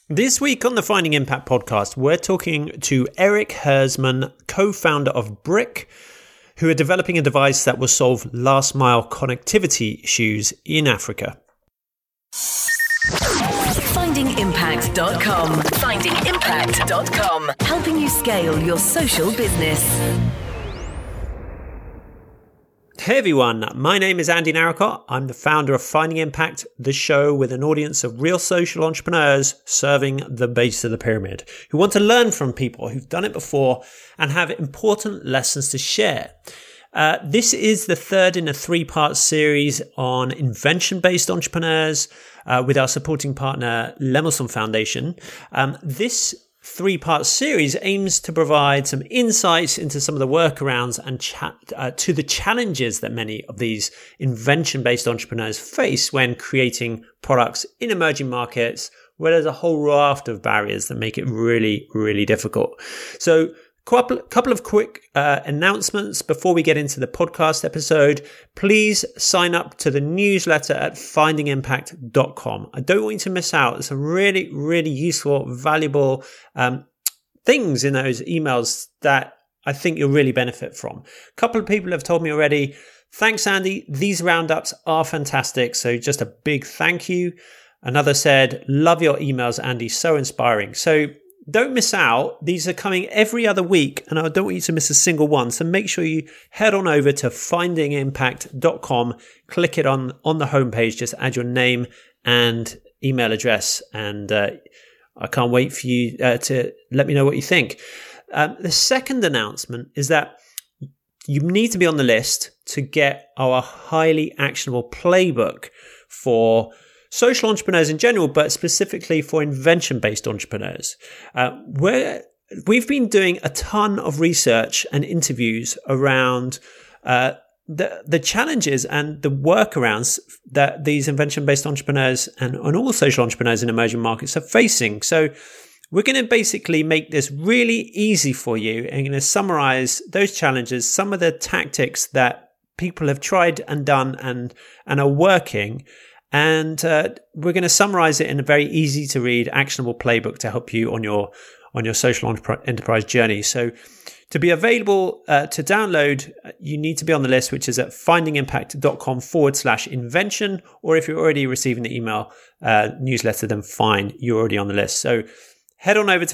This week on the Finding Impact podcast, we're talking to Eric Hersman, co-founder of Brick, who are developing a device that will solve last mile connectivity issues in Africa. FindingImpact.com. FindingImpact.com. Helping you scale your social business. Hey everyone, my name is Andy Narracott. I'm the founder of Finding Impact, the show with an audience of real social entrepreneurs serving the base of the pyramid, who want to learn from people who've done it before and have important lessons to share. This is the third in a three-part series on invention-based entrepreneurs with our supporting partner, Lemelson Foundation. This three-part series aims to provide some insights into some of the workarounds and to the challenges that many of these invention-based entrepreneurs face when creating products in emerging markets where there's a whole raft of barriers that make it really, really difficult. So couple of quick announcements before we get into the podcast episode. Please sign up to the newsletter at findingimpact.com. I don't want you to miss out. There's some really, really useful, valuable things in those emails that I think you'll really benefit from. A couple of people have told me already, thanks, Andy. These roundups are fantastic. So just a big thank you. Another said, love your emails, Andy. So inspiring. So don't miss out. These are coming every other week, and I don't want you to miss a single one. So make sure you head on over to findingimpact.com, click it on the homepage, just add your name and email address. And I can't wait for you to let me know what you think. The second announcement is that you need to be on the list to get our highly actionable playbook for social entrepreneurs in general, but specifically for invention-based entrepreneurs. We've been doing a ton of research and interviews around the challenges and the workarounds that these invention-based entrepreneurs and all social entrepreneurs in emerging markets are facing. So we're going to basically make this really easy for you and going to summarize those challenges, some of the tactics that people have tried and done and are working. And we're going to summarize it in a very easy to read, actionable playbook to help you on your social enterprise journey. So to be available to download, you need to be on the list, which is at findingimpact.com/invention. Or if you're already receiving the email newsletter, then fine, you're already on the list. So head on over to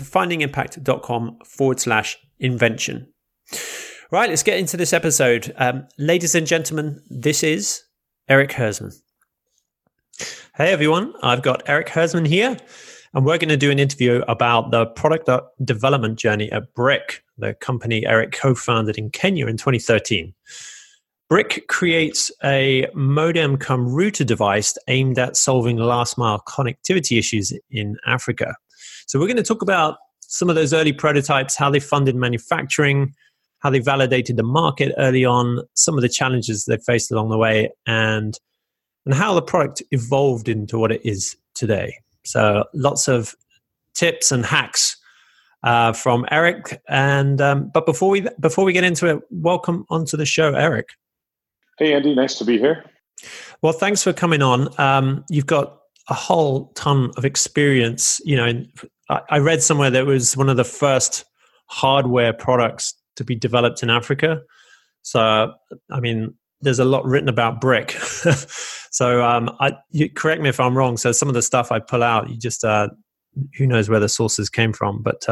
findingimpact.com/invention. Right, let's get into this episode. Ladies and gentlemen, this is Eric Hersman. Hey everyone, I've got Eric Hersman here, and we're going to do an interview about the product development journey at Brick, the company Eric co-founded in Kenya in 2013. Brick creates a modem-cum-router device aimed at solving last-mile connectivity issues in Africa. So we're going to talk about some of those early prototypes, how they funded manufacturing, how they validated the market early on, some of the challenges they faced along the way, and how the product evolved into what it is today. So lots of tips and hacks from Eric. And but before we get into it, welcome onto the show, Eric. Hey, Andy. Nice to be here. Well, thanks for coming on. You've got a whole ton of experience. You know, I read somewhere that it was one of the first hardware products to be developed in Africa. So, I mean, there's a lot written about Brick. So you correct me if I'm wrong. So some of the stuff I pull out, you just, who knows where the sources came from. But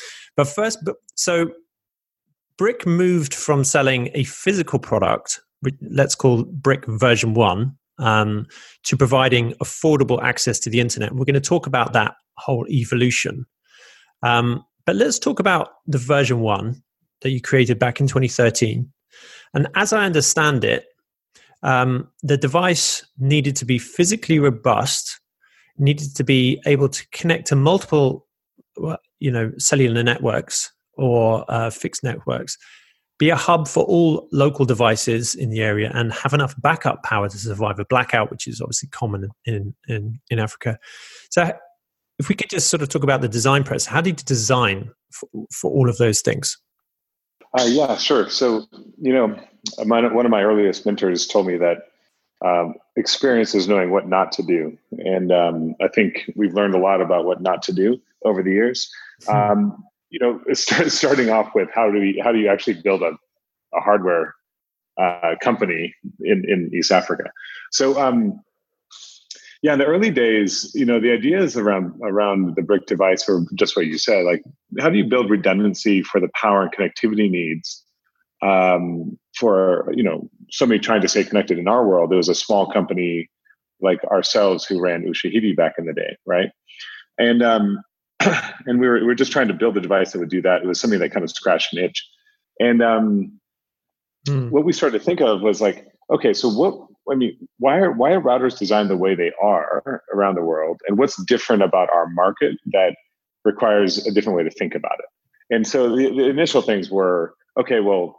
so Brick moved from selling a physical product, which let's call Brick version 1, to providing affordable access to the internet. We're going to talk about that whole evolution. But let's talk about the version 1 that you created back in 2013. And as I understand it, the device needed to be physically robust, needed to be able to connect to multiple, cellular networks or fixed networks, be a hub for all local devices in the area, and have enough backup power to survive a blackout, which is obviously common in Africa. So if we could just sort of talk about the design process, how did you design for all of those things? Yeah, sure. So, one of my earliest mentors told me that experience is knowing what not to do. And I think we've learned a lot about what not to do over the years. Starting off with how do you actually build a hardware company in East Africa? So in the early days, the ideas around the brick device were just what you said. Like, how do you build redundancy for the power and connectivity needs for somebody trying to stay connected in our world? There was a small company like ourselves who ran Ushahidi back in the day, right? And and we were just trying to build a device that would do that. It was something that kind of scratched an itch. And what we started to think of was like, okay, so why are routers designed the way they are around the world? And what's different about our market that requires a different way to think about it? And so the initial things were, okay, well,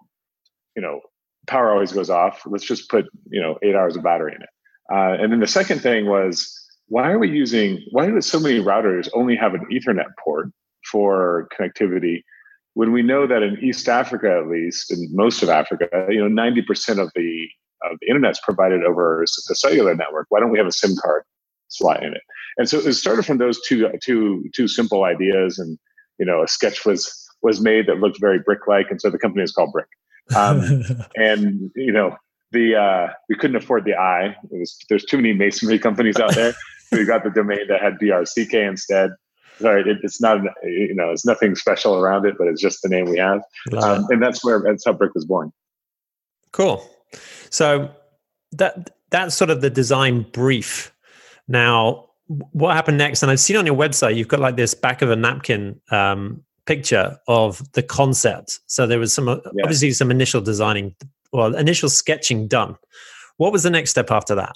power always goes off. Let's just put, 8 hours of battery in it. And then the second thing was, why do so many routers only have an Ethernet port for connectivity when we know that in East Africa, at least in most of Africa, 90% of the internet's provided over the cellular network? Why don't we have a SIM card slot in it? And so it started from those two simple ideas, and a sketch was made that looked very brick-like, and so the company is called Brick. And we couldn't afford the I. There's too many masonry companies out there. We got the domain that had BRCK instead. Sorry, it's not, it's nothing special around it, but it's just the name we have. And that's how Brick was born. Cool. So that's sort of the design brief. Now, what happened next? And I've seen on your website, you've got like this back of a napkin picture of the concept. So there was obviously some initial sketching done. What was the next step after that?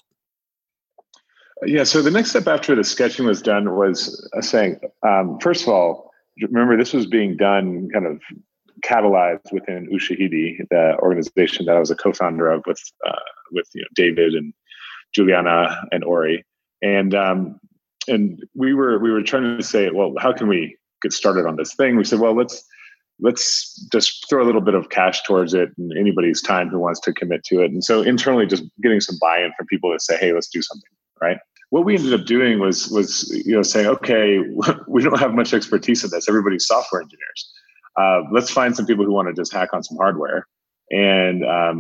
Yeah, so the next step after the sketching was done was saying, first of all, remember this was being done kind of catalyzed within Ushahidi, the organization that I was a co-founder of with David and Juliana and Ori, and we were trying to say, well, how can we get started on this thing? We said, well, let's just throw a little bit of cash towards it, and anybody's time who wants to commit to it. And so internally, just getting some buy-in from people to say, hey, let's do something, right? What we ended up doing was saying, okay, we don't have much expertise in this. Everybody's software engineers. Let's find some people who want to just hack on some hardware. And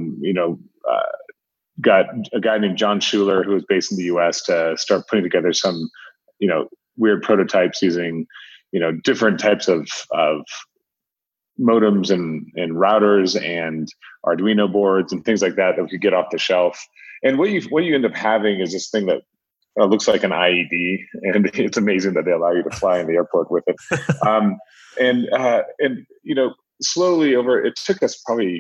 got a guy named John Schuler, who was based in the US, to start putting together some weird prototypes using different types of modems and routers and Arduino boards and things like that we could get off the shelf. And what you end up having is this thing that looks like an IED, and it's amazing that they allow you to fly in the airport with it. Slowly it took us probably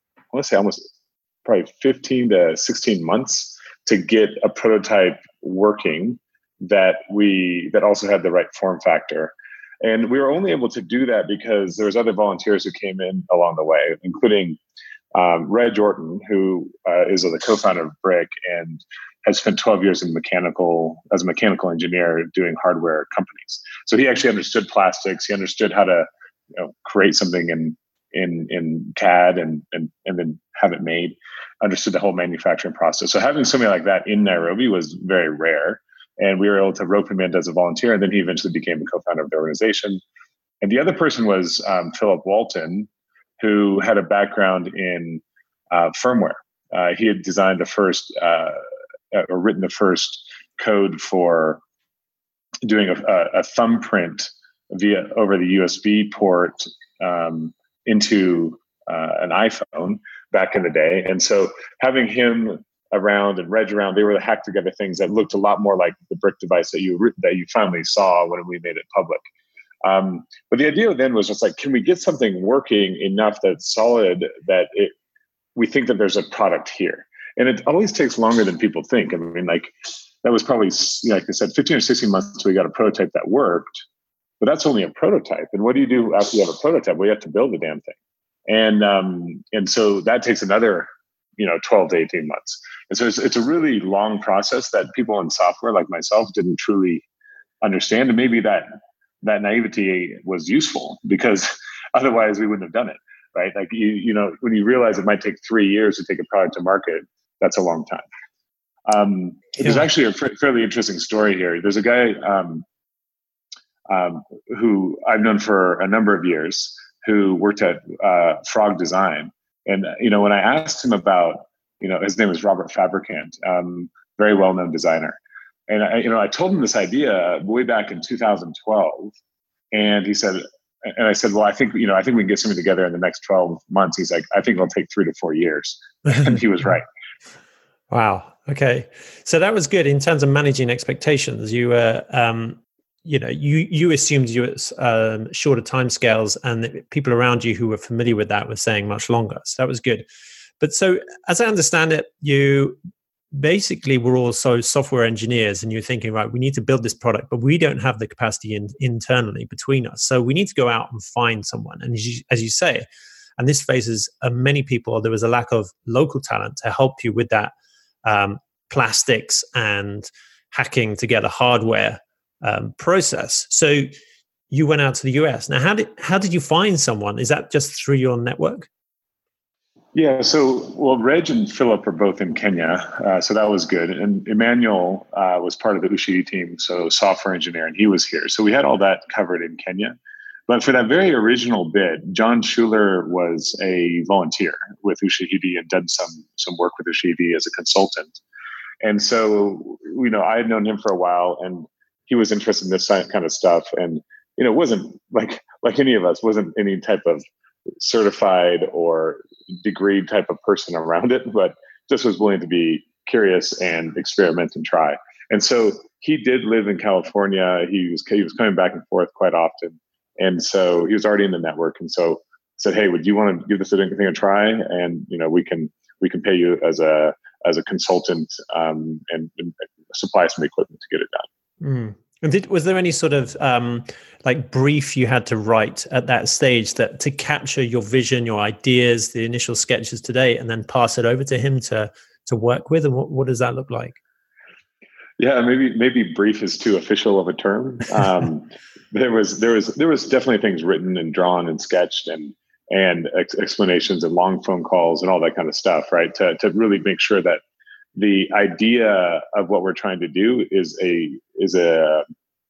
15 to 16 months to get a prototype working that also had the right form factor. And we were only able to do that because there was other volunteers who came in along the way, including Reg Orton, who is the co-founder of Brick and has spent 12 years as a mechanical engineer doing hardware companies. So he actually understood plastics. He understood how to create something in CAD and then have it made, understood the whole manufacturing process. So having somebody like that in Nairobi was very rare. And we were able to rope him in as a volunteer. And then he eventually became a co-founder of the organization. And the other person was Philip Walton, who had a background in firmware. He had designed written the first code for doing a thumbprint over the USB port into an iPhone back in the day. And so having him around and Reg around, they were the hack together things that looked a lot more like the Brick device that you finally saw when we made it public. But the idea then was just like, can we get something working enough that's solid that we think that there's a product here? And it always takes longer than people think. I mean, like that was probably, like I said, 15 or 16 months until we got a prototype that worked. But that's only a prototype. And what do you do after you have a prototype? Well, you have to build the damn thing. And so that takes another 12 to 18 months. And so it's a really long process that people in software like myself didn't truly understand. And maybe that naivety was useful because otherwise we wouldn't have done it, right? Like, when you realize it might take 3 years to take a product to market, that's a long time. There's actually a fairly interesting story here. There's a guy who I've known for a number of years who worked at Frog Design. And, when I asked him about, his name is Robert Fabricant, very well-known designer. And, I told him this idea way back in 2012. And he said, and I said, well, I think we can get something together in the next 12 months. He's like, I think it'll take 3 to 4 years. And he was right. Wow. Okay. So that was good in terms of managing expectations. You were, you assumed you were shorter timescales, and the people around you who were familiar with that were saying much longer. So that was good. But so as I understand it, you basically were also software engineers, and you're thinking, right, we need to build this product, but we don't have the capacity internally between us. So we need to go out and find someone. And as you say, and this faces many people, there was a lack of local talent to help you with that plastics and hacking together hardware process. So you went out to the US. Now, how did you find someone? Is that just through your network? Yeah, Reg and Philip are both in Kenya, so that was good. And Emmanuel was part of the Ushahidi team, so software engineer, and he was here. So we had all that covered in Kenya. But for that very original bid, John Schuler was a volunteer with Ushahidi and done some work with Ushahidi as a consultant. And so, I had known him for a while, and he was interested in this kind of stuff. And, it wasn't like any of us, wasn't any type of certified or degree type of person around it, but just was willing to be curious and experiment and try. And so he did live in California. He was coming back and forth quite often. And so he was already in the network. And so said, hey, would you want to give this thing a try? And, we can pay you as a consultant and supply some equipment to get it done. Mm. And was there any sort of brief you had to write at that stage that to capture your vision, your ideas, the initial sketches today, and then pass it over to him to work with? And what does that look like? Yeah, maybe brief is too official of a term. There was definitely things written and drawn and sketched and explanations and long phone calls and all that kind of stuff, right? To really make sure that the idea of what we're trying to do is a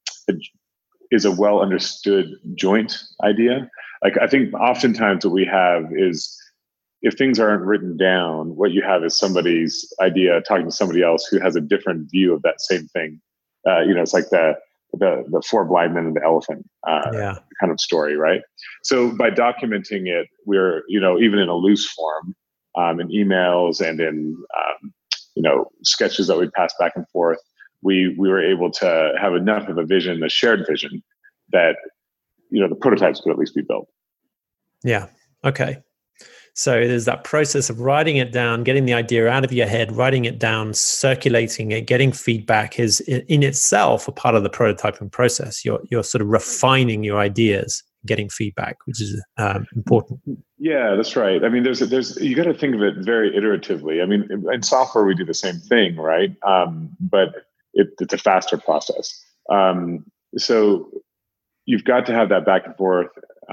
well understood joint idea. Like, I think oftentimes what we have is, if things aren't written down, what you have is somebody's idea talking to somebody else who has a different view of that same thing. It's like the four blind men and the elephant kind of story, right? So by documenting it, we're, even in a loose form, in emails and in sketches that we pass back and forth, we were able to have enough of a vision, a shared vision, that the prototypes could at least be built. Yeah. Okay. So there's that process of writing it down, getting the idea out of your head, writing it down, circulating it, getting feedback is in itself a part of the prototyping process. You're sort of refining your ideas, getting feedback, which is important. Yeah, that's right. I mean, there's you got to think of it very iteratively. I mean, in software we do the same thing, right? But it's a faster process. So you've got to have that back and forth.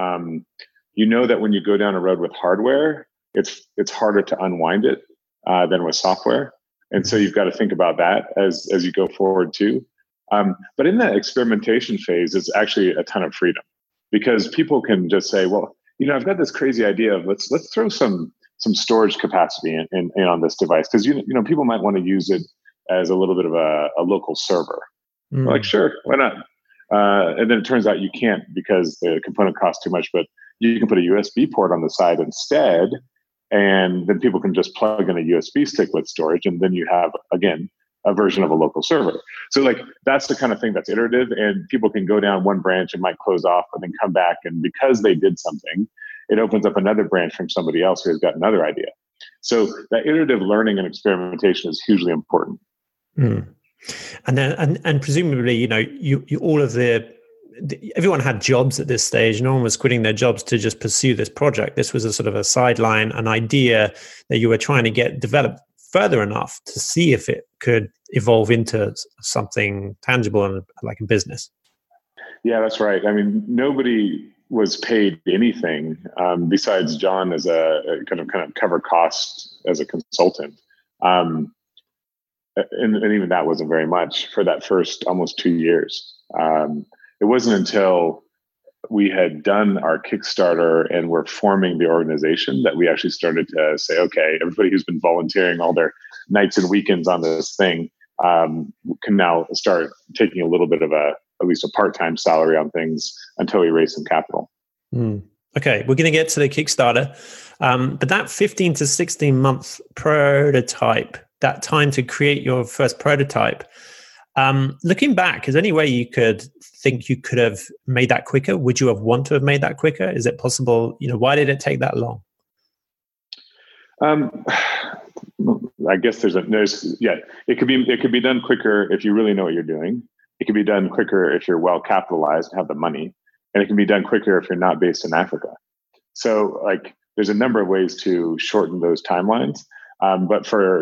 That when you go down a road with hardware, it's harder to unwind it than with software, and so you've got to think about that as you go forward too. But in that experimentation phase, it's actually a ton of freedom, because people can just say, well, I've got this crazy idea of let's throw some storage capacity in on this device, because people might want to use it as a little bit of a local server. Mm. Like, sure, why not? And then it turns out you can't, because the component costs too much, but you can put a USB port on the side instead, and then people can just plug in a USB stick with storage, and then you have, again, a version of a local server. So that's the kind of thing that's iterative, and people can go down one branch and might close off and then come back, and because they did something, it opens up another branch from somebody else who has got another idea. So that iterative learning and experimentation is hugely important. Mm. And then, and presumably, you all of everyone had jobs at this stage. No one was quitting their jobs to just pursue this project. This was a sort of a sideline, an idea that you were trying to get developed further enough to see if it could evolve into something tangible and like a business. Yeah, that's right. I mean, nobody was paid anything besides John as a kind of cover cost as a consultant. and even that wasn't very much for that first almost 2 years. It wasn't until we had done our Kickstarter and were forming the organization that we actually started to say, okay, everybody who's been volunteering all their nights and weekends on this thing can now start taking a little bit of at least a part-time salary on things until we raise some capital. Okay, we're going to get to the Kickstarter, but that 15 to 16 month prototype, that time to create your first prototype, looking back, is there any way you could think you could have made that quicker? Would you have wanted to have made that quicker? Is it possible? Why did it take that long? I guess it could be done quicker if you really know what you're doing. It can be done quicker if you're well capitalized and have the money, and it can be done quicker if you're not based in Africa. So there's a number of ways to shorten those timelines. But for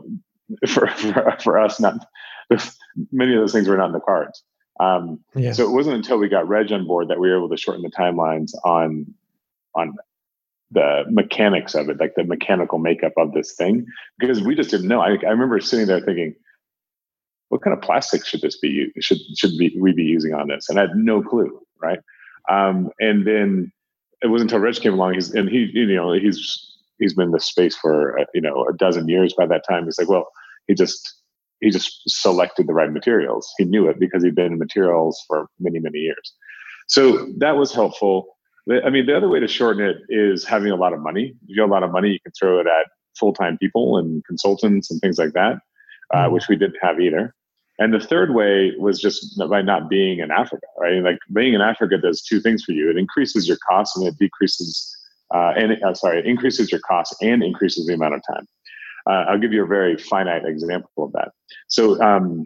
us, not many of those things were not in the cards. So it wasn't until we got Reg on board that we were able to shorten the timelines on the mechanics of it, like the mechanical makeup of this thing, because we just didn't know. I remember sitting there thinking, what kind of plastic should this be? We be using on this? And I had no clue, right? And then it wasn't until Reg came along. He's been in this space for a dozen years by that time. He's like, well, he just selected the right materials. He knew it because he'd been in materials for many, many years. So that was helpful. I mean, the other way to shorten it is having a lot of money. If you have a lot of money, you can throw it at full-time people and consultants and things like that, which we didn't have either. And the third way was just by not being in Africa, right? Like being in Africa does two things for you. It increases your costs and it increases your costs and increases the amount of time. I'll give you a very finite example of that. So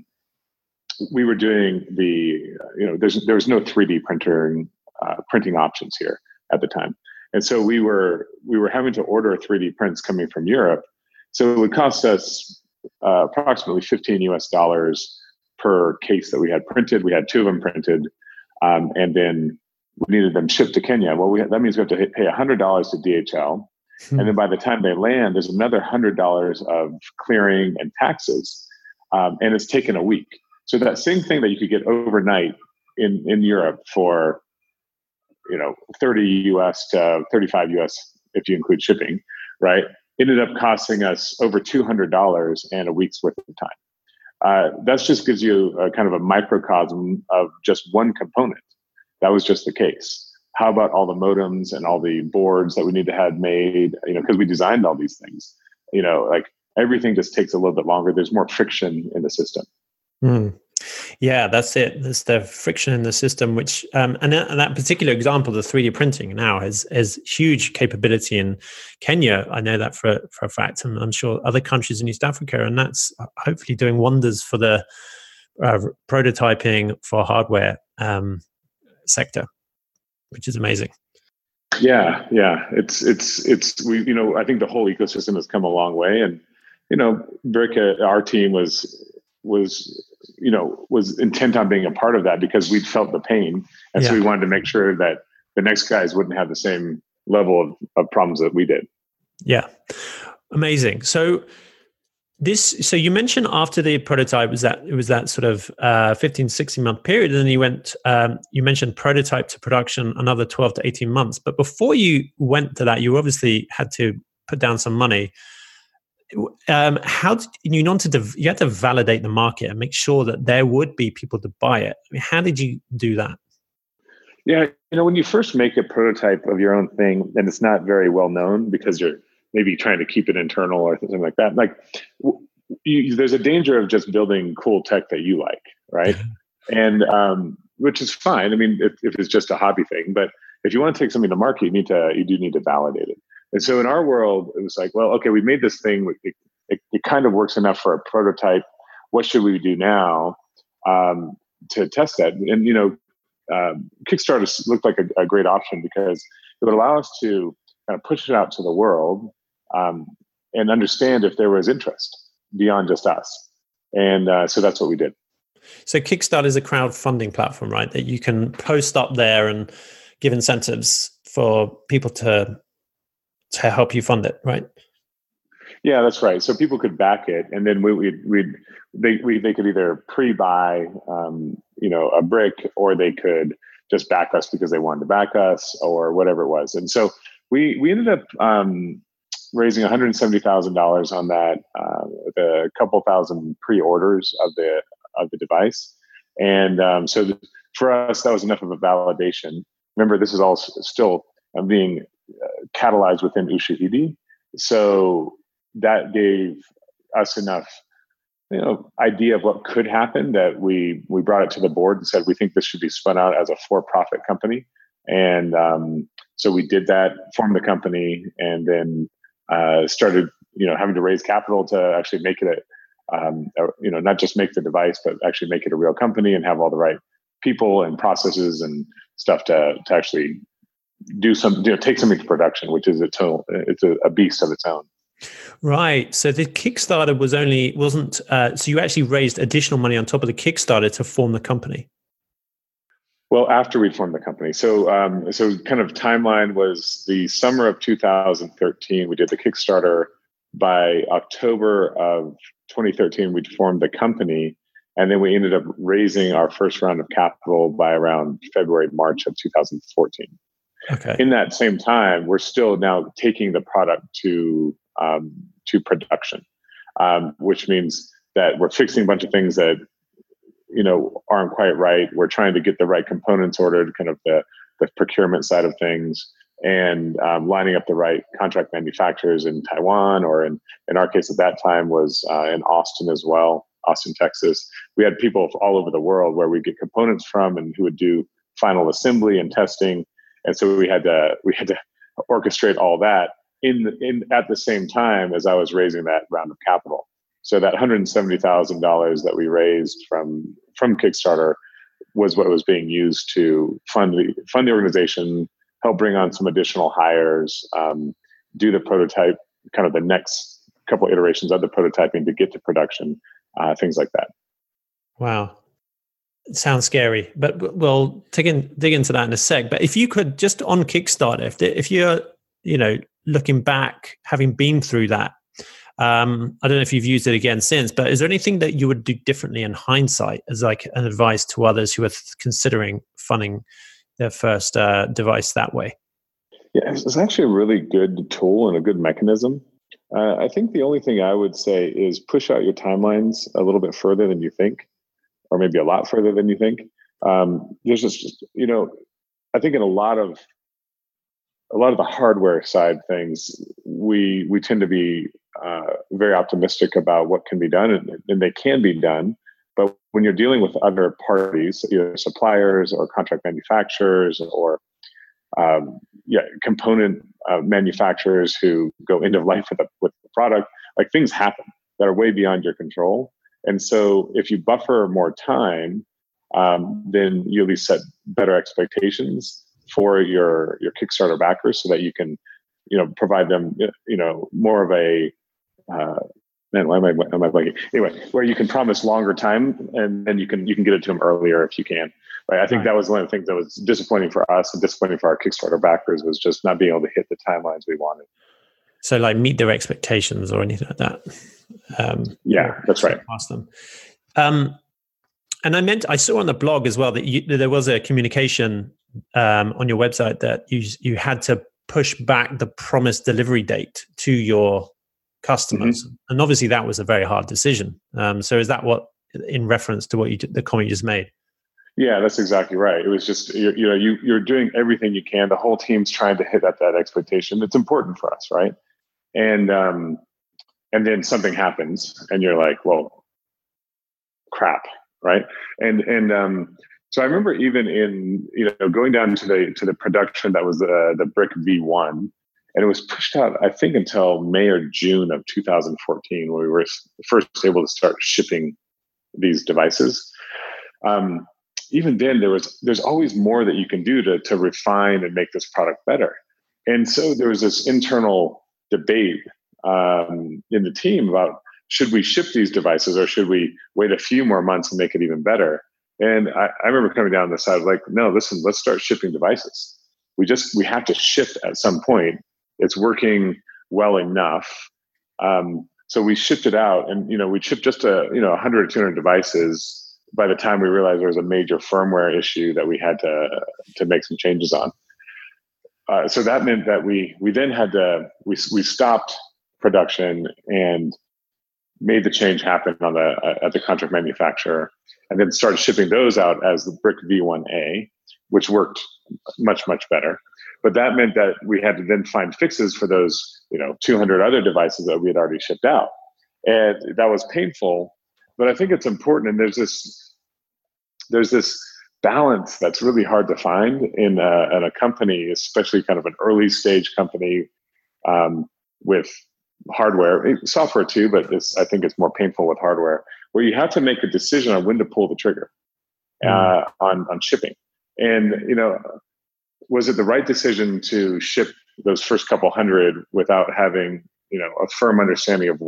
we were doing there was no 3D printing options here at the time. And so we were having to order 3D prints coming from Europe. So it would cost us approximately $15 per case that we had printed. We had 2 of them printed, and then we needed them shipped to Kenya. Well, that means we have to pay $100 to DHL. And then by the time they land, there's another $100 of clearing and taxes. And it's taken a week. So that same thing that you could get overnight in Europe for, 30 US to 35 US, if you include shipping, right? Ended up costing us over $200 and a week's worth of time. That just gives you a kind of a microcosm of just one component. That was just the case. How about all the modems and all the boards that we need to have made, because we designed all these things, everything just takes a little bit longer. There's more friction in the system. Yeah, that's it. There's the friction in the system, which, and that particular example, the 3D printing now has huge capability in Kenya. I know that for a fact, and I'm sure other countries in East Africa, and that's hopefully doing wonders for the prototyping for hardware sector, which is amazing. Yeah. It's we, I think the whole ecosystem has come a long way, and Verica, our team was intent on being a part of that because we'd felt the pain, and so we wanted to make sure that the next guys wouldn't have the same level of problems that we did. Yeah, amazing. So you mentioned after the prototype was that sort of 15, 16 month period. And then you mentioned prototype to production, another 12 to 18 months. But before you went to that, you obviously had to put down some money. You had to validate the market and make sure that there would be people to buy it. I mean, how did you do that? Yeah. When you first make a prototype of your own thing and it's not very well known because you're maybe trying to keep it internal or something like that, there's a danger of just building cool tech that you like, right? And which is fine. I mean, if it's just a hobby thing, but if you want to take something to market, you do need to validate it. And so in our world, it was like, well, okay, we made this thing. It kind of works enough for a prototype. What should we do now to test that? And Kickstarter looked like a great option because it would allow us to kind of push it out to the world and understand if there was interest beyond just us. And so that's what we did. So Kickstarter is a crowdfunding platform, right? That you can post up there and give incentives for people to help you fund it, right? Yeah, that's right. So people could back it, and then they could either pre-buy, a brick, or they could just back us because they wanted to back us, or whatever it was. And so we ended up raising $170,000 on that, with a couple thousand pre-orders of the device, and for us that was enough of a validation. Remember, this is all still being catalyzed within Ushahidi, so that gave us enough idea of what could happen that we brought it to the board and said we think this should be spun out as a for-profit company. And so we did that, formed the company, and then started having to raise capital to actually make it not just make the device, but actually make it a real company and have all the right people and processes and stuff to actually do some, take something to production, which is it's a beast of its own. Right. So the Kickstarter wasn't. So you actually raised additional money on top of the Kickstarter to form the company. Well, after we'd formed the company, so kind of timeline was the summer of 2013. We did the Kickstarter. By October of 2013, we'd formed the company, and then we ended up raising our first round of capital by around February, March of 2014. Okay. In that same time, we're still now taking the product to production, which means that we're fixing a bunch of things that aren't quite right. We're trying to get the right components ordered, kind of the procurement side of things, and lining up the right contract manufacturers in Taiwan, or in our case at that time was in Austin as well, Austin, Texas. We had people all over the world where we get components from and who would do final assembly and testing. And so we had to orchestrate all that in at the same time as I was raising that round of capital. So that $170,000 that we raised from Kickstarter was what was being used to fund the organization, help bring on some additional hires, do the prototype, kind of the next couple iterations of the prototyping to get to production, things like that. Wow. It sounds scary, but we'll dig into that in a sec. But if you could, just on Kickstarter, if you're, looking back, having been through that, I don't know if you've used it again since, but is there anything that you would do differently in hindsight as like an advice to others who are considering funding their first device that way? Yeah, it's actually a really good tool and a good mechanism. I think the only thing I would say is push out your timelines a little bit further than you think, or maybe a lot further than you think. There's just, I think in a lot of the hardware side things, we tend to be very optimistic about what can be done, and they can be done. But when you're dealing with other parties, either suppliers or contract manufacturers or component manufacturers who go end of life with the product, like things happen that are way beyond your control. And so if you buffer more time, then you at least set better expectations for your Kickstarter backers so that you can, provide them, more of a, why am I blanking? Anyway, where you can promise longer time, and then you can get it to them earlier if you can. Right? I think that was one of the things that was disappointing for us and disappointing for our Kickstarter backers, was just not being able to hit the timelines we wanted. So like meet their expectations or anything like that. Yeah, that's right. Ask them. And I saw on the blog as well that there was a communication on your website that you had to push back the promised delivery date to your customers, and obviously that was a very hard decision. So is that what, in reference to what the comment you just made? Yeah, that's exactly right. It was just you're doing everything you can. The whole team's trying to hit that expectation. It's important for us, right? And then something happens, and you're like, well, crap, right? And so I remember even in going down to the production that was the Brick V1, and it was pushed out, I think, until May or June of 2014 when we were first able to start shipping these devices. Even then, there's always more that you can do to refine and make this product better. And so there was this internal debate in the team about, should we ship these devices or should we wait a few more months and make it even better? And I remember coming down the side like, no, listen, let's start shipping devices. We have to ship at some point. It's working well enough. So we shipped it out, and we shipped just 100 or 200 devices. By the time we realized there was a major firmware issue that we had to make some changes on. So that meant that we then had to we stopped production and made the change happen at the contract manufacturer, and then started shipping those out as the Brick V1A, which worked much, much better. But that meant that we had to then find fixes for those 200 other devices that we had already shipped out, and that was painful. But I think it's important, and there's this balance that's really hard to find in a company, especially kind of an early stage company with hardware, software too, but I think it's more painful with hardware, where you have to make a decision on when to pull the trigger on shipping. And was it the right decision to ship those first couple hundred without having a firm understanding of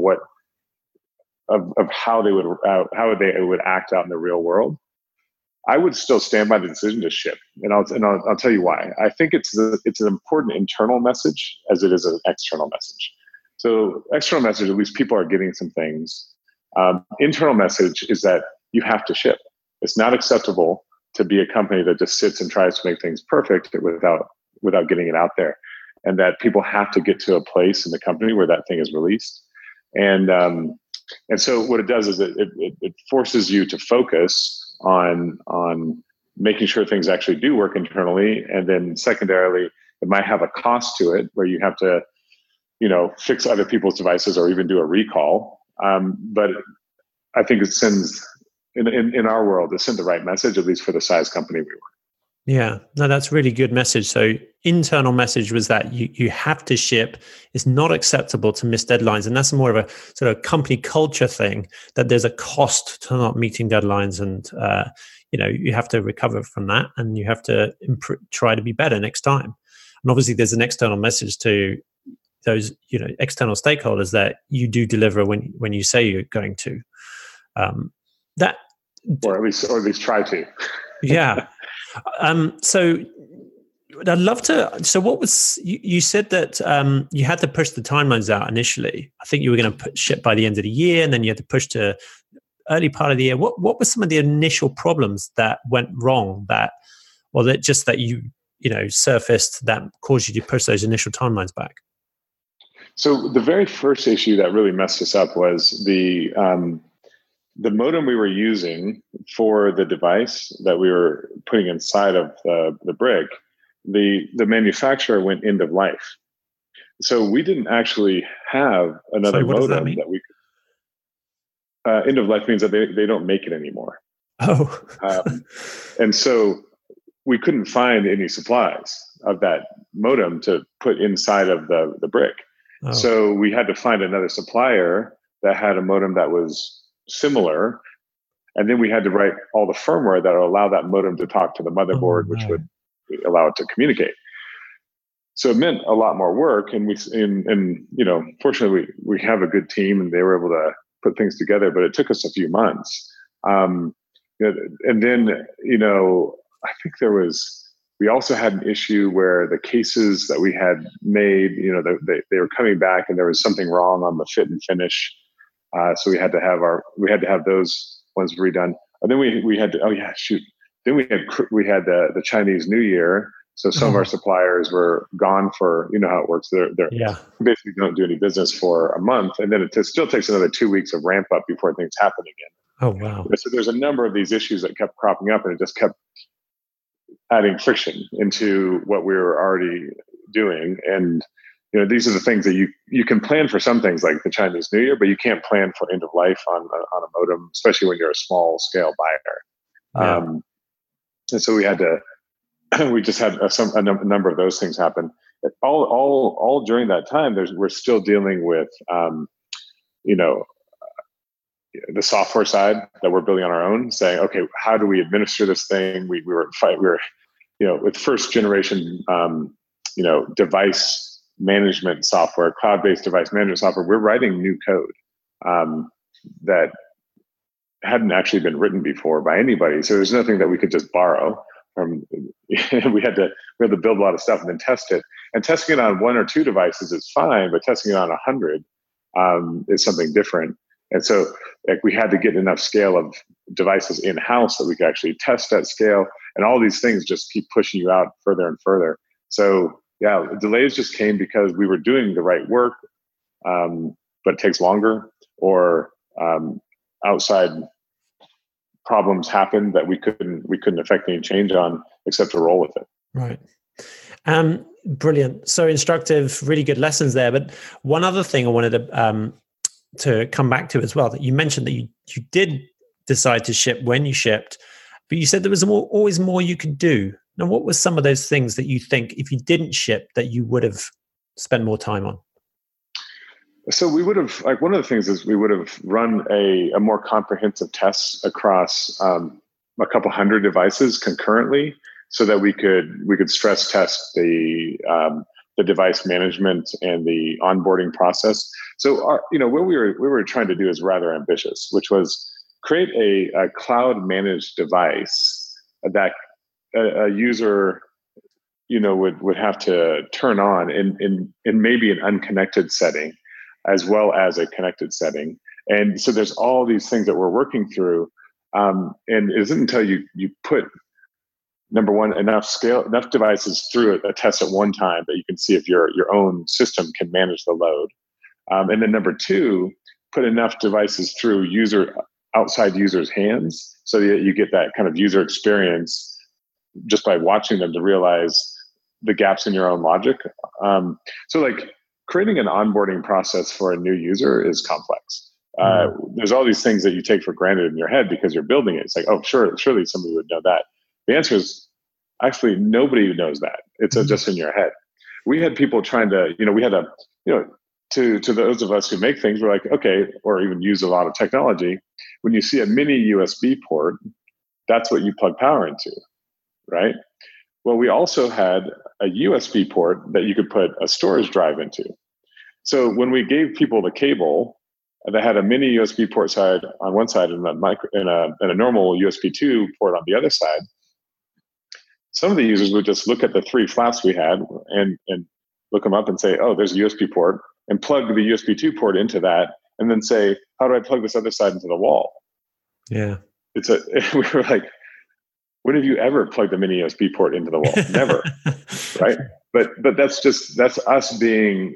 how they would act out in the real world? I would still stand by the decision to ship, and I'll tell you why. I think it's an important internal message as it is an external message. So external message, at least people are getting some things. Internal message is that you have to ship. It's not acceptable to be a company that just sits and tries to make things perfect without getting it out there, and that people have to get to a place in the company where that thing is released. And so what it does is it forces you to focus on making sure things actually do work internally, and then secondarily, it might have a cost to it where you have to fix other people's devices or even do a recall. But I think it sends in our world, it sent the right message, at least for the size company we were. Yeah, no, that's a really good message. So internal message was that you have to ship. It's not acceptable to miss deadlines. And that's more of a sort of company culture thing, that there's a cost to not meeting deadlines. And, you have to recover from that, and you have to try to be better next time. And obviously there's an external message to those, external stakeholders that you do deliver when you say you're going to. Or at least try to. Yeah. So I'd love to. So what was you said that you had to push the timelines out initially? I think you were going to ship by the end of the year, and then you had to push to early part of the year. What were some of the initial problems that went wrong? That you surfaced that caused you to push those initial timelines back? So the very first issue that really messed us up was the modem we were using for the device that we were putting inside of the brick. The manufacturer went end of life, so we didn't actually have another modem that we could. End of life means that they don't make it anymore. Oh, and so we couldn't find any supplies of that modem to put inside of the brick. Oh. So we had to find another supplier that had a modem that was similar, and then we had to write all the firmware that would allow that modem to talk to the motherboard, which would allow it to communicate. So it meant a lot more work, and fortunately we have a good team, and they were able to put things together, but it took us a few months. And then I think we also had an issue where the cases that we had made, they were coming back, and there was something wrong on the fit and finish. So we had to have those ones redone. And then we had to, Then we had the Chinese New Year. So some of our suppliers were gone for, how it works. They're basically don't do any business for a month. And then it still takes another 2 weeks of ramp up before things happen again. Oh, wow. So there's a number of these issues that kept cropping up, and it just kept adding friction into what we were already doing. And these are the things that you can plan for, some things like the Chinese New Year, but you can't plan for end of life on a modem, especially when you're a small scale buyer. Yeah. And so we just had a number of those things happen. All during that time, we're still dealing with, the software side that we're building on our own, saying, okay, how do we administer this thing? We were with first generation, device management software, cloud-based device management software. We're writing new code that hadn't actually been written before by anybody. So there's nothing that we could just borrow from. we had to build a lot of stuff and then test it. And testing it on one or two devices is fine, but testing it on 100 is something different. And so like we had to get enough scale of devices in-house that we could actually test at scale. And all these things just keep pushing you out further and further. So yeah, delays just came because we were doing the right work, but it takes longer, or outside problems happened that we couldn't affect any change on except to roll with it. Right. Brilliant. So instructive, really good lessons there. But one other thing I wanted to come back to as well, that you mentioned that you did decide to ship when you shipped, but you said there was always more you could do. Now, what were some of those things that you think if you didn't ship that you would have spent more time on? So we would have, like, one of the things is we would have run a more comprehensive test across a couple hundred devices concurrently, so that we could stress test the device management and the onboarding process. So what we were trying to do is rather ambitious, which was create a cloud managed device that a user would have to turn on in maybe an unconnected setting as well as a connected setting. And so there's all these things that we're working through. And it isn't until you put, number one, enough devices through a test at one time that you can see if your own system can manage the load. And then number two, put enough devices through outside users' hands so that you get that kind of user experience just by watching them to realize the gaps in your own logic. So like creating an onboarding process for a new user is complex. There's all these things that you take for granted in your head because you're building it. It's like, oh, surely somebody would know that. The answer is actually nobody knows that. It's just in your head. We had people trying to, we had to those of us who make things, we're like, okay, or even use a lot of technology. When you see a mini USB port, that's what you plug power into, right? Well, we also had a USB port that you could put a storage drive into. So when we gave people the cable that had a mini USB port side on one side and a normal USB 2 port on the other side, some of the users would just look at the 3 flaps we had and look them up and say, oh, there's a USB port, and plug the USB 2 port into that, and then say, how do I plug this other side into the wall? Yeah. We were like, when have you ever plugged a mini USB port into the wall? Never. Right. But that's us being,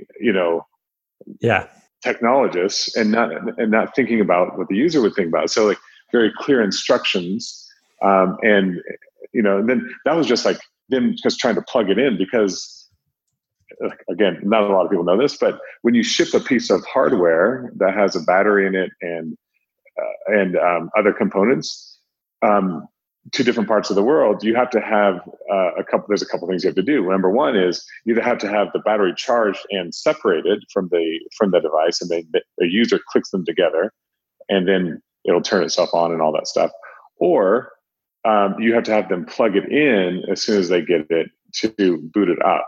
technologists and not thinking about what the user would think about. So like very clear instructions. And then that was just like them just trying to plug it in because, again, not a lot of people know this, but when you ship a piece of hardware that has a battery in it and other components to different parts of the world, you have to have there's a couple things you have to do. Number one is you either have to have the battery charged and separated from the device, and then the user clicks them together, and then it'll turn itself on and all that stuff. Or you have to have them plug it in as soon as they get it to boot it up.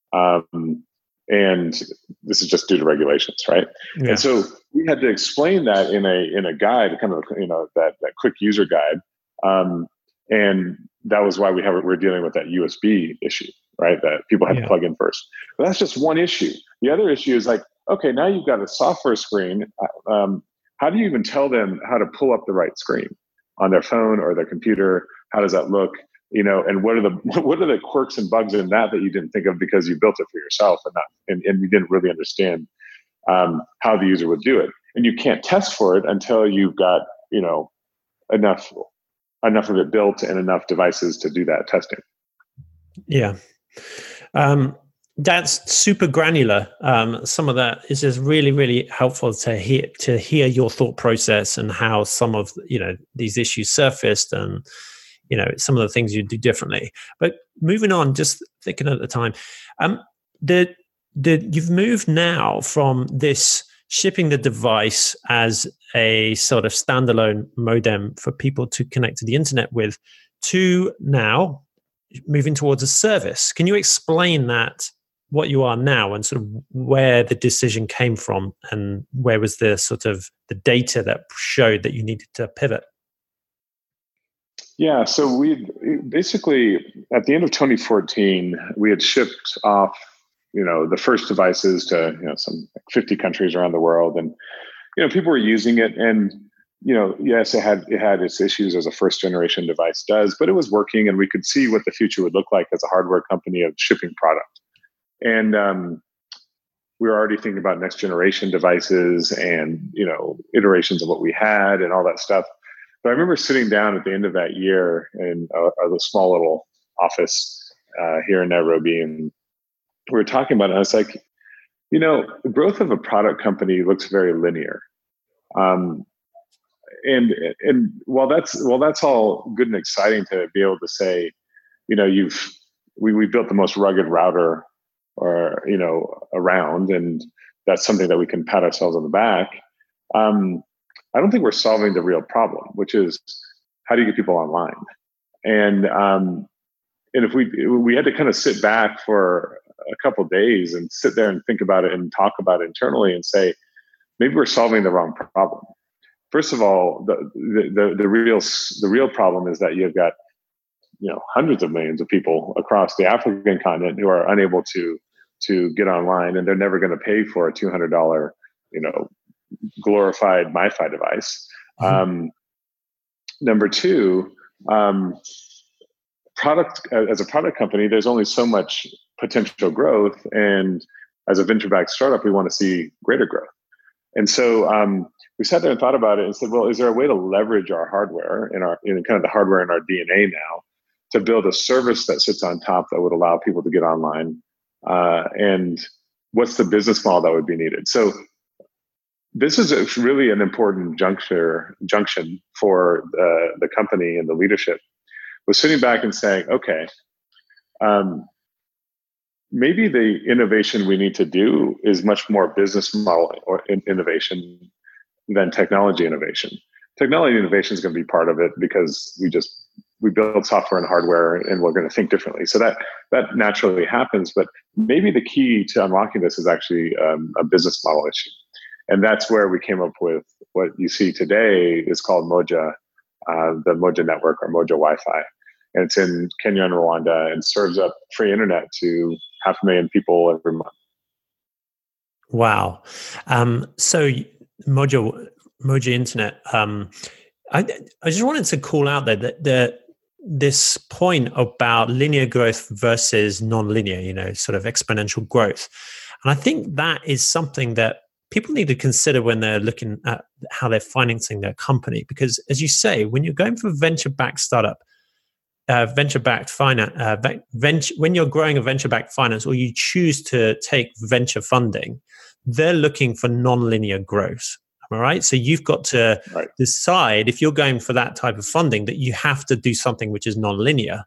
And this is just due to regulations, right? Yeah. And so we had to explain that in a guide, kind of that quick user guide. And that was why we're dealing with that USB issue, right? That people had to plug in first. But that's just one issue. The other issue is like, okay, now you've got a software screen. How do you even tell them how to pull up the right screen on their phone or their computer? How does that look? And what are the quirks and bugs in that you didn't think of because you built it for yourself and you didn't really understand how the user would do it. And you can't test for it until you've got enough of it built and enough devices to do that testing. Yeah. That's super granular. Some of that is just really, really helpful to hear your thought process and how some of these issues surfaced and some of the things you do differently. But moving on, just thinking at the time, you've moved now from this shipping the device as a sort of standalone modem for people to connect to the internet with, to now moving towards a service. Can you explain that, what you are now, and sort of where the decision came from, and where was the sort of the data that showed that you needed to pivot? Yeah, so we basically, at the end of 2014, we had shipped off the first devices to some 50 countries around the world, and people were using it, and yes, it had its issues as a first generation device does, but it was working, and we could see what the future would look like as a hardware company of shipping product. And we were already thinking about next generation devices and iterations of what we had and all that stuff. But I remember sitting down at the end of that year in a small little office here in Nairobi, and we were talking about it. And I was like, the growth of a product company looks very linear. And while that's all good and exciting to be able to say, we built the most rugged router around, and that's something that we can pat ourselves on the back. I don't think we're solving the real problem, which is how do you get people online? And if we had to kind of sit back for a couple of days and sit there and think about it and talk about it internally and say, maybe we're solving the wrong problem. First of all, the real problem is that you've got hundreds of millions of people across the African continent who are unable to get online, and they're never going to pay for a $200 glorified MiFi device. Mm-hmm. Number two, as a product company, there's only so much potential growth, and as a venture-backed startup, we want to see greater growth. And so we sat there and thought about it and said, well, is there a way to leverage our hardware in kind of the hardware in our DNA now to build a service that sits on top that would allow people to get online? And what's the business model that would be needed? So this is really an important junction for the company and the leadership. Was sitting back and saying, okay, maybe the innovation we need to do is much more business model or innovation than technology innovation. Technology innovation is going to be part of it because we build software and hardware, and we're going to think differently. So that naturally happens. But maybe the key to unlocking this is actually a business model issue. And that's where we came up with what you see today is called Moja, the Moja network or Moja Wi-Fi. And it's in Kenya and Rwanda and serves up free internet to 500,000 people every month. Wow. So Moja Internet, I just wanted to call out there that this point about linear growth versus non-linear, sort of exponential growth. And I think that is something that people need to consider when they're looking at how they're financing their company. Because as you say, when you're going for venture-backed startup, venture-backed finance, when you're growing a venture-backed finance or you choose to take venture funding, they're looking for non-linear growth. Am I right? So you've got to decide if you're going for that type of funding that you have to do something which is non-linear.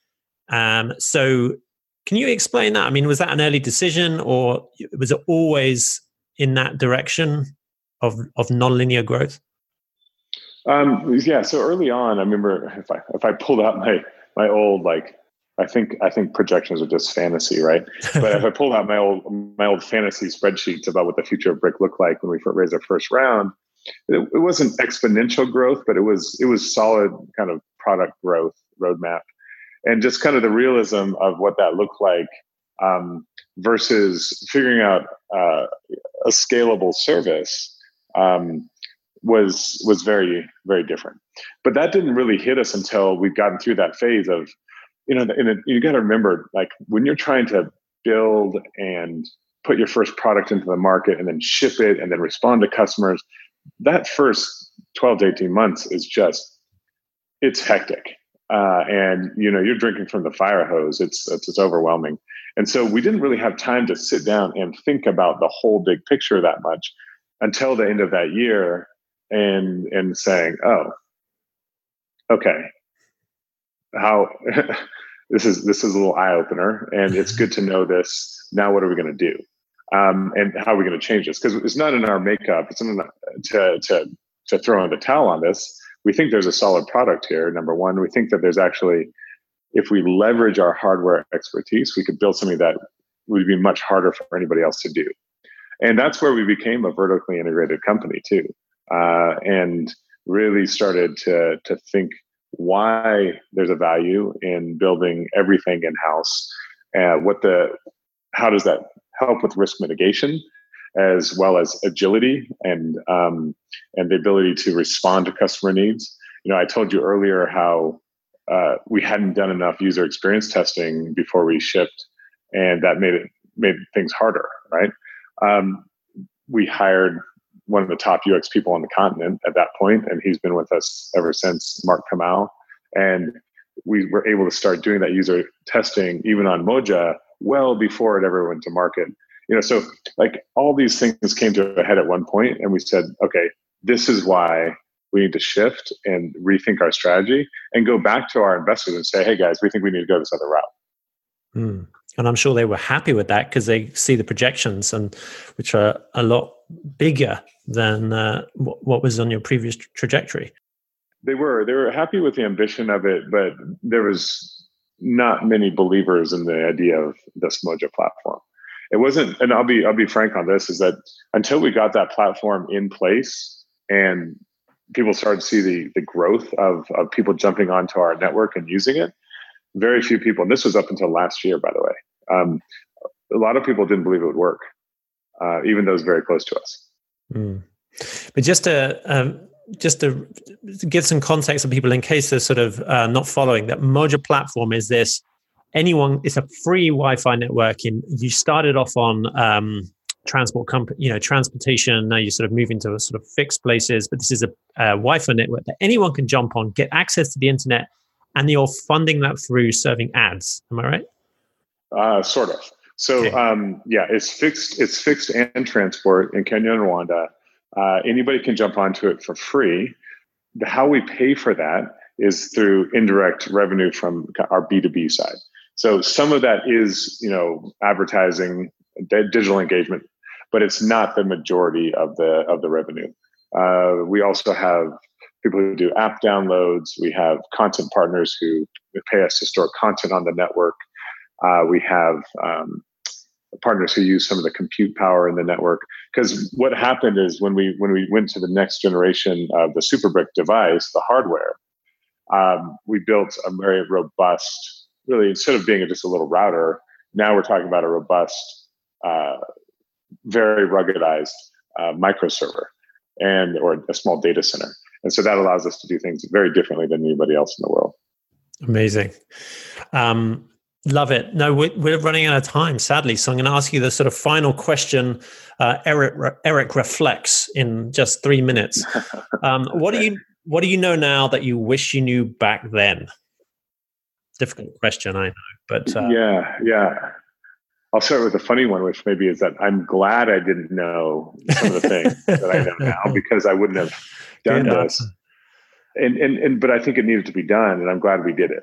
So can you explain that? I mean, was that an early decision, or was it always in that direction of non-linear growth? Yeah. So early on, I remember if I pulled out my old, I think projections are just fantasy, right? But if I pulled out my old fantasy spreadsheets about what the future of Brick looked like when we raised our first round, it wasn't exponential growth, but it was solid kind of product growth roadmap, and just kind of the realism of what that looked like versus figuring out a scalable service was very, very different. But that didn't really hit us until we'd gotten through that phase of, you got to remember, like when you're trying to build and put your first product into the market and then ship it and then respond to customers, that first 12 to 18 months is it's hectic. And you're drinking from the fire hose. It's overwhelming. And so we didn't really have time to sit down and think about the whole big picture that much until the end of that year and saying, oh, okay, how this is a little eye opener, and it's good to know this. Now, what are we going to do? And how are we going to change this? Because it's not in our makeup. It's not to throw in the towel on this. We think there's a solid product here. Number one, we think that there's actually, if we leverage our hardware expertise, we could build something that would be much harder for anybody else to do. And that's where we became a vertically integrated company too, and really started to think why there's a value in building everything in-house, and how does that help with risk mitigation, as well as agility and the ability to respond to customer needs. I told you earlier how we hadn't done enough user experience testing before we shipped, and that made things harder, right? We hired one of the top UX people on the continent at that point, and he's been with us ever since, Mark Kamal. And we were able to start doing that user testing even on Moja well before it ever went to market. So like all these things came to a head at one point, and we said, okay, this is why we need to shift and rethink our strategy and go back to our investors and say, hey guys, we think we need to go this other route. And I'm sure they were happy with that because they see the projections, and which are a lot bigger than what was on your previous trajectory. They were happy with the ambition of it, but there was not many believers in the idea of this Moja platform. It wasn't, and I'll be frank on this, is that until we got that platform in place and people started to see the growth of people jumping onto our network and using it, very few people, and this was up until last year, by the way, a lot of people didn't believe it would work, even those very close to us. But just to give some context to people in case they're sort of not following, that Moja platform is this, it's a free Wi-Fi network. You started off on transportation. Now you're sort of moving to sort of fixed places, but this is a Wi-Fi network that anyone can jump on, get access to the internet, and you're funding that through serving ads. Am I right? Sort of. So it's fixed and transport in Kenya and Rwanda. Anybody can jump onto it for free. How we pay for that is through indirect revenue from our B2B side. So some of that is, advertising, digital engagement, but it's not the majority of the revenue. We also have people who do app downloads. We have content partners who pay us to store content on the network. We have partners who use some of the compute power in the network. Because what happened is when we went to the next generation of the SuperBrick device, the hardware, we built a very robust, really, instead of being just a little router, now we're talking about a robust, very ruggedized microserver or a small data center. And so that allows us to do things very differently than anybody else in the world. Amazing. Love it. No, we're running out of time, sadly. So I'm going to ask you the sort of final question. Eric reflects in just 3 minutes. What do you know now that you wish you knew back then? Difficult question, I know, but yeah. I'll start with a funny one, which maybe is that I'm glad I didn't know some of the things that I know now, because I wouldn't have done this. But I think it needed to be done, and I'm glad we did it.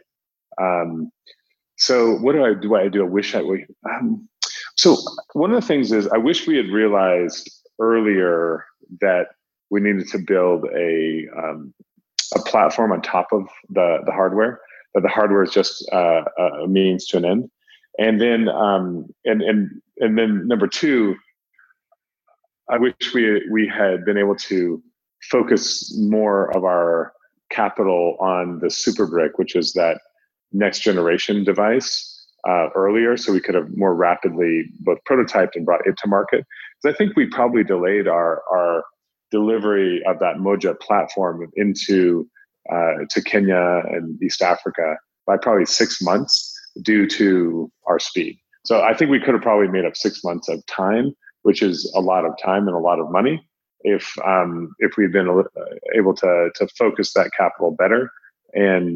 So what do I do? I wish I would. So one of the things is I wish we had realized earlier that we needed to build a platform on top of the hardware. That the hardware is just a means to an end. And then and then number two, I wish we had been able to focus more of our capital on the SuperBrick, which is that next generation device earlier, so we could have more rapidly both prototyped and brought it to market. Because I think we probably delayed our delivery of that Moja platform into to Kenya and East Africa by probably 6 months due to our speed. So I think we could have probably made up 6 months of time, which is a lot of time and a lot of money, if we'd been able to focus that capital better. And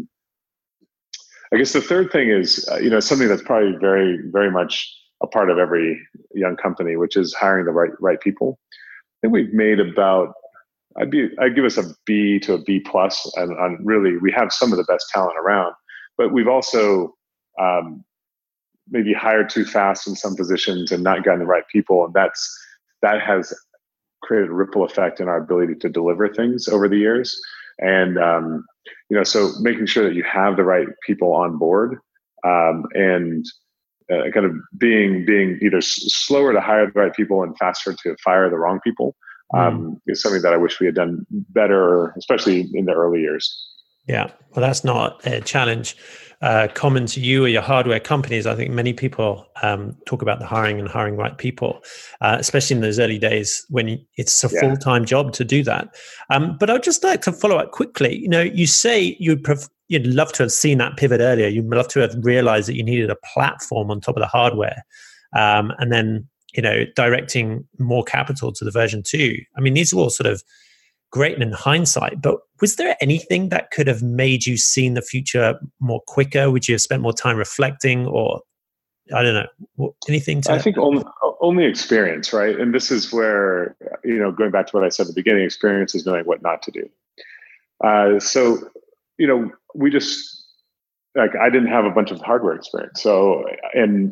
I guess the third thing is, something that's probably very, very much a part of every young company, which is hiring the right people. I think we've made about, I'd give us a B to a B plus, and really we have some of the best talent around, but we've also maybe hired too fast in some positions and not gotten the right people, and that has created a ripple effect in our ability to deliver things over the years. And so making sure that you have the right people on board, and kind of being either slower to hire the right people and faster to fire the wrong people, is something that I wish we had done better, especially in the early years. Yeah, well, that's not a challenge common to you or your hardware companies. I think many people talk about the hiring and hiring right people, especially in those early days when it's a full-time job to do that. But I'd just like to follow up quickly. You say you'd love to have seen that pivot earlier. You'd love to have realized that you needed a platform on top of the hardware, and then directing more capital to the version 2. I mean, these are all sort of great in hindsight, but was there anything that could have made you see the future more quicker? Would you have spent more time reflecting, or I don't know, anything to... I think only experience, right? And this is where, going back to what I said at the beginning, experience is knowing what not to do. So, we just, I didn't have a bunch of hardware experience. So, and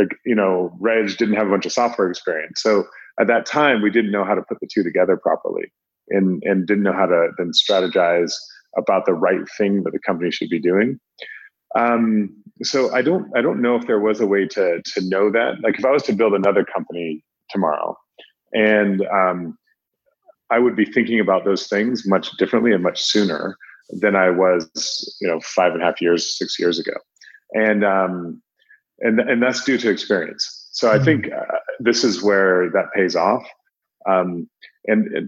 Reg didn't have a bunch of software experience. So at that time, we didn't know how to put the two together properly. And didn't know how to then strategize about the right thing that the company should be doing. So I don't know if there was a way to know that. Like if I was to build another company tomorrow, and I would be thinking about those things much differently and much sooner than I was, 5.5 years, 6 years ago, and that's due to experience. So I think this is where that pays off. And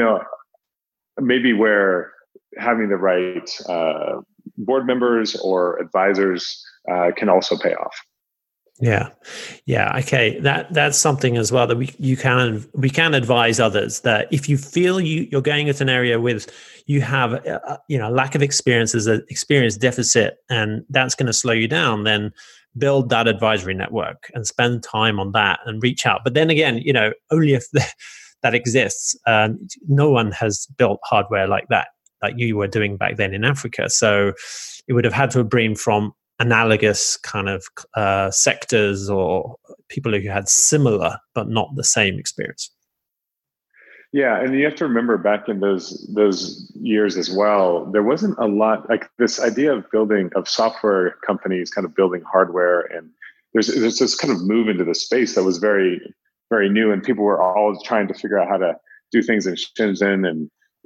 maybe where having the right board members or advisors can also pay off. Yeah. Okay, that's something as well that we can advise others that if you feel you're going into an area with you have lack of experience, there's an experience deficit, and that's going to slow you down, then build that advisory network and spend time on that and reach out. But then again, only if that exists. No one has built hardware like that, like you were doing back then in Africa. So it would have had to have been from analogous kind of sectors or people who had similar but not the same experience. Yeah, and you have to remember back in those years as well, there wasn't a lot like this idea of software companies kind of building hardware, and there's this kind of move into the space that was very, very new, and people were all trying to figure out how to do things in Shenzhen and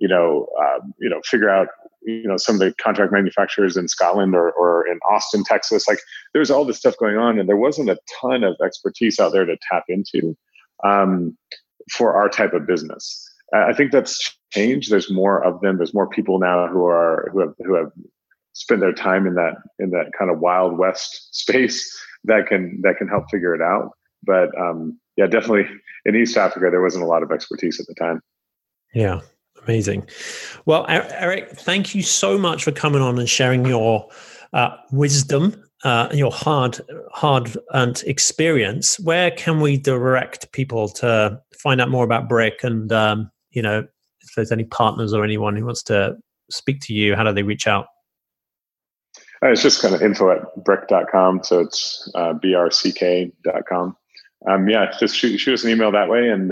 figure out some of the contract manufacturers in Scotland or in Austin, Texas. Like there's all this stuff going on, and there wasn't a ton of expertise out there to tap into for our type of business. I think that's changed. There's more of them. There's more people now who have spent their time in that kind of Wild West space that can help figure it out. But yeah, definitely in East Africa, there wasn't a lot of expertise at the time. Yeah. Amazing. Well, Eric, thank you so much for coming on and sharing your wisdom, your hard-earned experience. Where can we direct people to find out more about Brick? And, if there's any partners or anyone who wants to speak to you, how do they reach out? It's just kind of info@brick.com. So it's brck.com. Just shoot us an email that way, and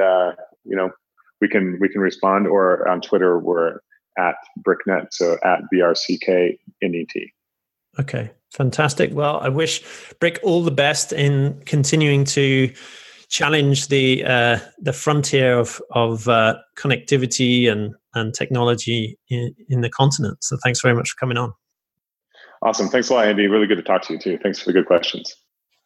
we can respond, or on Twitter we're at BrickNet, so at BRCKNET. Okay, fantastic. Well, I wish Brick all the best in continuing to challenge the frontier of connectivity and technology in the continent. So thanks very much for coming on. Awesome. Thanks a lot, Andy. Really good to talk to you too. Thanks for the good questions.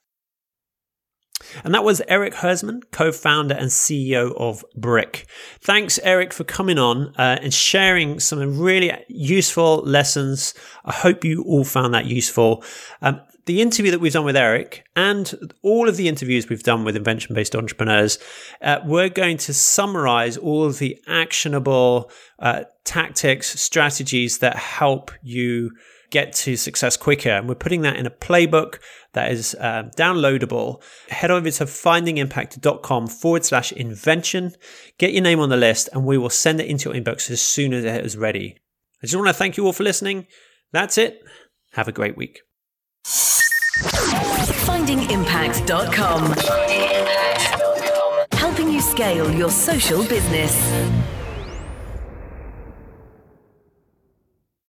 And that was Eric Hersman, co-founder and CEO of Brick. Thanks, Eric, for coming on and sharing some really useful lessons. I hope you all found that useful. The interview that we've done with Eric and all of the interviews we've done with invention-based entrepreneurs, we're going to summarize all of the actionable tactics, strategies that help you get to success quicker. And we're putting that in a playbook that is downloadable. Head over to findingimpact.com/invention. Get your name on the list and we will send it into your inbox as soon as it is ready. I just want to thank you all for listening. That's it. Have a great week. Findingimpact.com. Helping you scale your social business.